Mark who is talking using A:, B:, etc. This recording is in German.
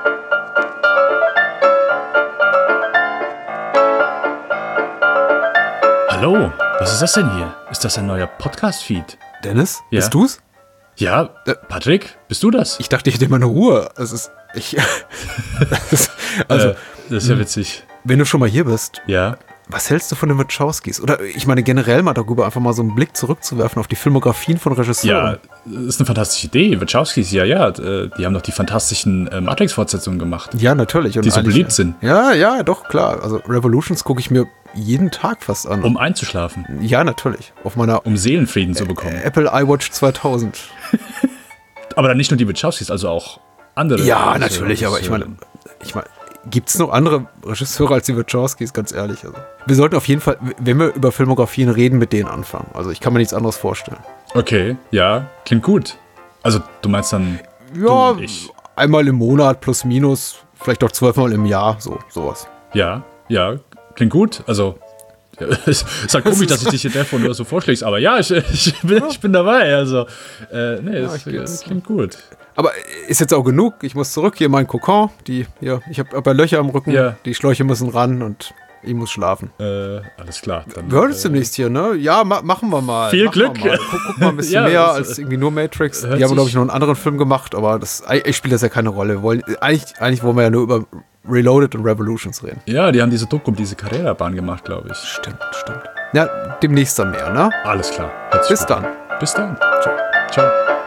A: Hallo, was ist das denn hier? Ist das ein neuer Podcast-Feed?
B: Dennis,
A: Ja?
B: bist du's?
A: Ja, Patrick, bist du das?
B: Ich dachte, ich hätte immer eine Ruhe. Also,
A: das ist ja witzig.
B: wenn du schon mal hier bist,
A: Ja,
B: was hältst du von den Wachowskis? Oder ich meine generell mal darüber einfach mal so einen Blick zurückzuwerfen auf die Filmografien von Regisseuren.
A: ja, das ist eine fantastische Idee. Wachowskis, ja, die haben doch die fantastischen Matrix-Fortsetzungen gemacht.
B: Ja, natürlich. Und
A: Die so
B: eigentlich-
A: beliebt sind.
B: Ja, doch, klar. Also Revolutions gucke ich mir jeden Tag fast an.
A: Um einzuschlafen,
B: Ja, natürlich. Auf meiner
A: um Seelenfrieden zu bekommen.
B: Apple iWatch 2000.
A: Aber dann nicht nur die Wachowskis, also auch andere.
B: Ja,
A: Regisseure,
B: natürlich, aber
A: Regisseure.
B: ich meine, gibt's noch andere Regisseure als die Wachowskis, ganz ehrlich. Also, wir sollten auf jeden Fall, wenn wir über Filmografien reden, mit denen anfangen. Also ich kann mir nichts anderes vorstellen.
A: Okay, ja, klingt gut. Also, du meinst dann.
B: Ja,
A: du und ich.
B: einmal im Monat plus minus, vielleicht auch 12 Mal im Jahr, sowas.
A: Ja, klingt gut. Also, es ist halt komisch, dass ich dich in der Form nur so vorschlägst, aber ja, ich bin dabei. Also,
B: ich gehe
A: das klingt gut.
B: Aber ist jetzt auch genug. Ich muss zurück, hier mein Kokon. Ich habe ja Löcher am Rücken,
A: Ja.
B: die Schläuche müssen ran und ich muss schlafen.
A: Alles klar. Dann,
B: Wir hören uns demnächst hier, ne? Ja, machen wir mal.
A: Viel
B: Machen wir
A: Glück.
B: mal. Guck mal ein bisschen
A: Ja,
B: mehr
A: das,
B: als irgendwie nur Matrix. Die
A: hört
B: haben,
A: sich-
B: glaube ich, noch einen anderen Film gemacht, aber ich spiele das ja keine Rolle. Wir wollen, eigentlich wollen wir ja nur über Reloaded und Revolutions reden.
A: Ja, die haben diese Doku um diese Carrera-Bahn gemacht, glaube ich.
B: Stimmt. Ja, demnächst dann mehr, ne?
A: Alles klar. Hört sich
B: Bis
A: gut an.
B: dann.
A: Bis dann.
B: Ciao.
A: Ciao.